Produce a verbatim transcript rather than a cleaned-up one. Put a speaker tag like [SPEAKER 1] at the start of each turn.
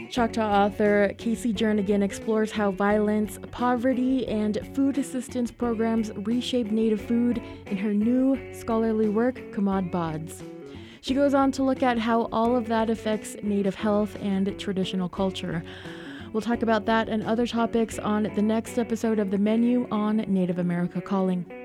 [SPEAKER 1] Choctaw author Casey Jernigan explores how violence, poverty, and food assistance programs reshape Native food in her new scholarly work, Kamad Bods. She goes on to look at how all of that affects Native health and traditional culture. We'll talk about that and other topics on the next episode of The Menu on Native America Calling.